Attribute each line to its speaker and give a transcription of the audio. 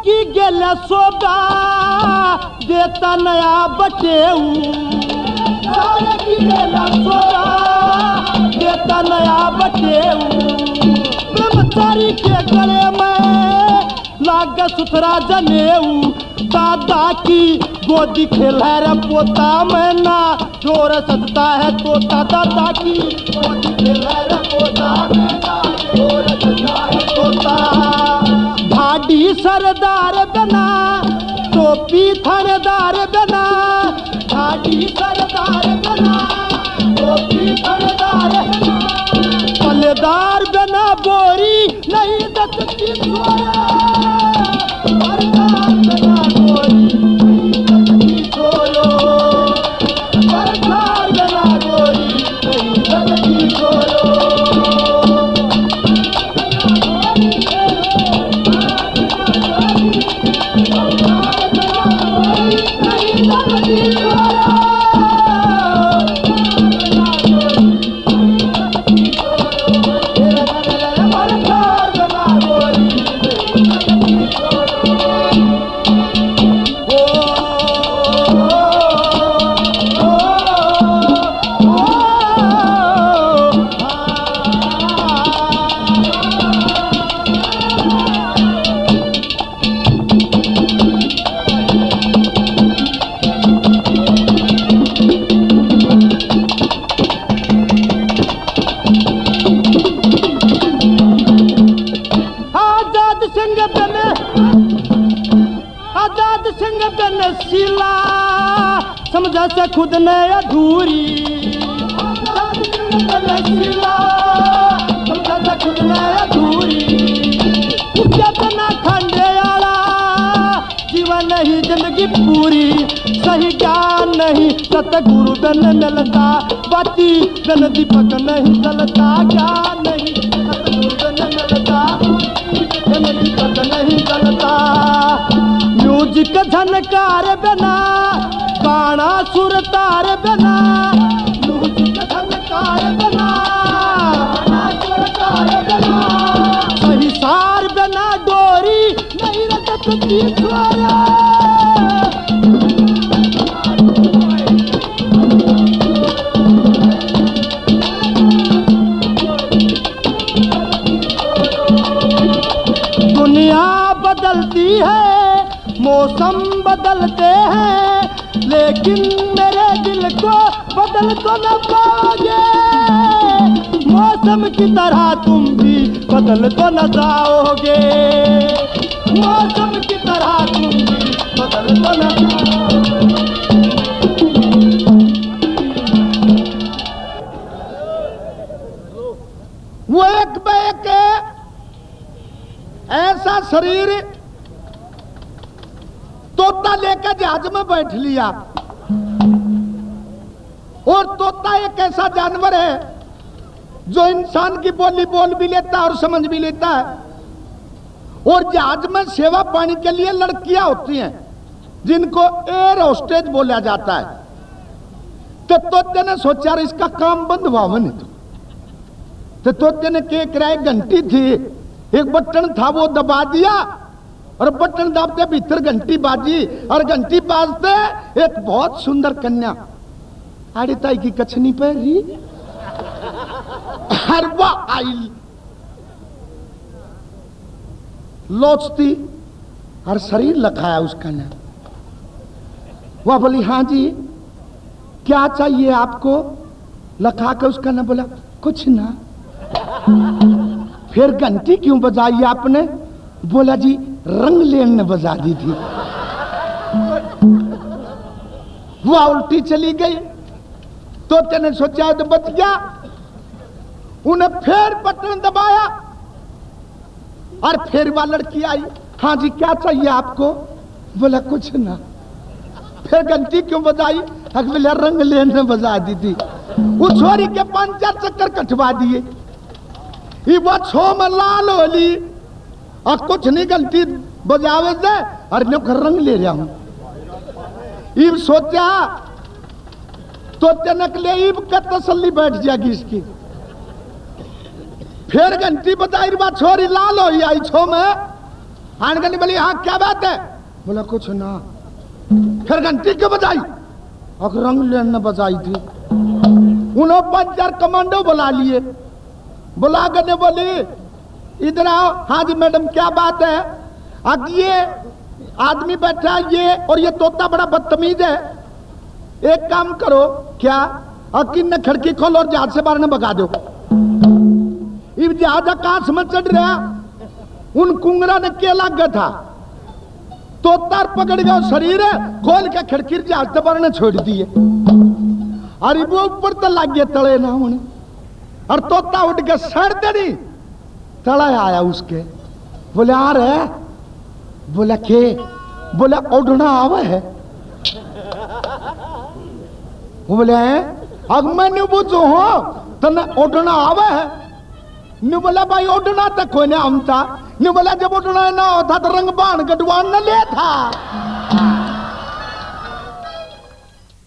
Speaker 1: की गेल सोदा देता नया बटेऊ, सारे की गेल सोदा देता नया बटेऊ। ब्रह्मचारी के गले में लाग सुथरा जनेऊ, दादा की गोदी खेला रे पोता में ना जोर सजता है तोता, दादा की गोदी खेला रे पोता में ना जोर सजता है तोता। ढाडी सरदार बना टोपी थानेदार बना, ढाडी सरदार बना टोपी थानेदार बना, पल्लेदार बना बोरी नहीं दत्ती छोरा, सरदार बना बोरी नहीं दत्ती छोरो, सरदार बना बोरी नहीं दत्ती छोरो। समझा से खुद ने अधूरी, समझा से खुद ने अधूरी, कितना खंडे आला जीवन नहीं जिंदगी पूरी, सही ज्ञान नहीं सतगुरु बन मिलता, बाती बन दीपक नहीं चलता, ज्ञान नहीं सतगुरु बन मिलता, बन दीपक नहीं चलता। म्यूजिक झनकार बना गाना सुरतार बना, म्यूजिक झनकार बना गाना सुरतार बना, सही सार बना डोरी नहीं रटती छोरा। दुनिया बदलती है मौसम बदलते हैं, लेकिन मेरे दिल को बदल तो न पाओगे, मौसम की तरह तुम भी बदल तो न जाओगे, मौसम की तरह तुम भी बदल तो न जाओगे। वो एक बैक ऐसा शरीर तोता लेकर जहाज में बैठ लिया, और तोता एक ऐसा जानवर है जो इंसान की बोली बोल भी लेता है और समझ भी लेता है। और जहाज में सेवा पानी के लिए लड़कियां होती हैं जिनको एयर होस्टेज बोला जाता है। तो तोते ने सोचा इसका काम बंद हुआ नहीं, तो तोते ने क्या कराया, घंटी थी, एक बटन था वो दबा दिया, और बटन दबाते भीतर घंटी बाजी, और घंटी बाजते एक बहुत सुंदर कन्या आड़ी ताई की कछनी पर रही, हर वो आई लोचती और शरीर लखाया उसका ने। वह बोली हाँ जी क्या चाहिए आपको, लखा के उसका ने बोला कुछ ना। फिर घंटी क्यों बजाई आपने, बोला जी रंग लेन ने बजा दी थी। वह उल्टी चली गई, तोते ने सोचा तो बच गया, उन्हें फिर बटन दबाया और फिर वह लड़की आई, हाँ जी क्या चाहिए आपको, बोला कुछ ना। फिर घंटी क्यों बजाई, बोले रंग लेन ने बजा दी थी। उस छोरी के 5-4 चक्कर कटवा दिए, वो छो में लाल होली और कुछ नहीं घंटी बजावे से, और रंग ले रहा हूं। इब सोचा तो जनक ले इब का तसल्ली बैठ जाएगी इसकी। फिर घंटी बजाई, छोरी लाल हो आई छो में, आनगनी बोली हाँ क्या बात है? बोला कुछ ना। फिर घंटी क्यों बजाई? और रंग लेने बजाई थी। उन्होंने 5,000 कमांडो बुला लिए। बुला कर बोली इधर आओ। हाँ जी मैडम क्या बात है? अब ये आदमी बैठा ये और ये तोता बड़ा बदतमीज है, एक काम करो क्या, अकीन ने खिड़की खोलो और जहाज से बाहर न भगा दो। इब जहाज आकाश में चढ़ रहा, उन कुंगरा ने क्या लग गया था, तोता पकड़ गया शरीर खोल के खिड़की जहाज से बाहर ने छोड़ दिए। अरे वो ऊपर तो लग गया तले ना उन्हें, और तोता उठ के सड़ दे तला आया उसके। बोले आ रहे? बोला के? बोला उड़ना आवे है। वो बोले अब मैंने पूछो हो तने उड़ना आवे है? नु बोला भाई उड़ना तक कोई ने हमता। नु बोला जब उड़ना ना होता तो रंग बाण गढ़वान न ले था।